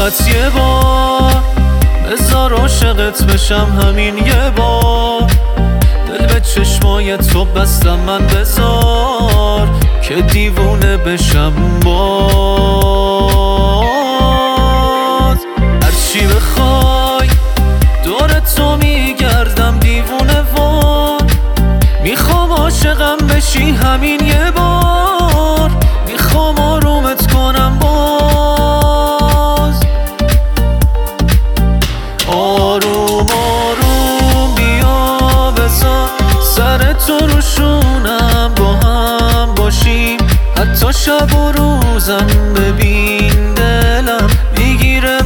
فقط یه بار بذار عاشقت بشم همین یه بار. دل به چشمای تو بستم من، بذار که دیوونه بشم باز. هرچی بخوای دور تو میگردم دیوونه وار. میخوام عاشقم بشی همین یه بار، میخوام آرومت کنم باز. آروم آروم بیا بذار سر تو رو شونم، با هم باشیم حتی شب و روزم. ببین دلم میگیره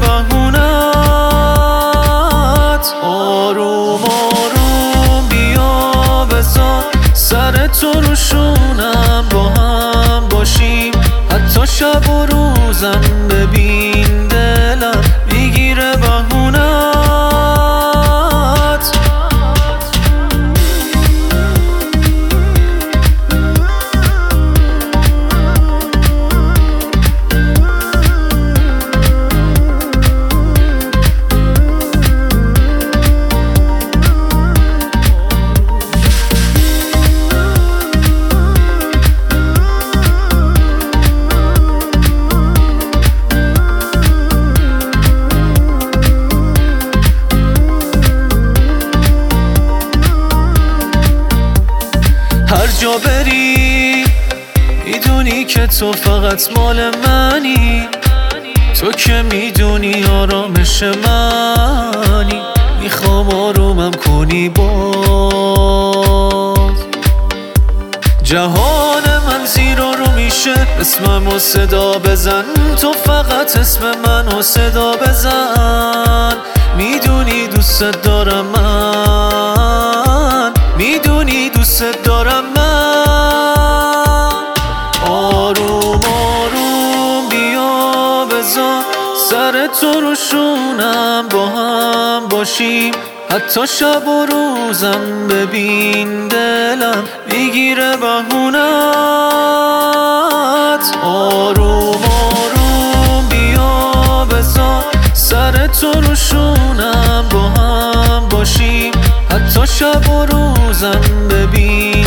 بهونت. آروم آروم بیا بذار سر تو رو شونم، با هم باشیم حتی شب و روزم. ببین دلم میگیره بهونت. هر جا بری میدونی که تو فقط مال منی، تو که میدونی آرامش منی. میخوام آرومم کنی باز. جهان من زیر و رو میشه، اسممو صدا بزن، تو فقط اسم منو صدا بزن. میدونی دوست دارم من، میدونی دوست دارم من. آروم آروم بیا بذار سر تو رو شونم، با هم باشیم حتی شب و روزم. ببین دلم میگیره بهونت. آروم آروم بیا بذار سر تو رو شونم، با هم باشیم حتی شب و روزم. ببین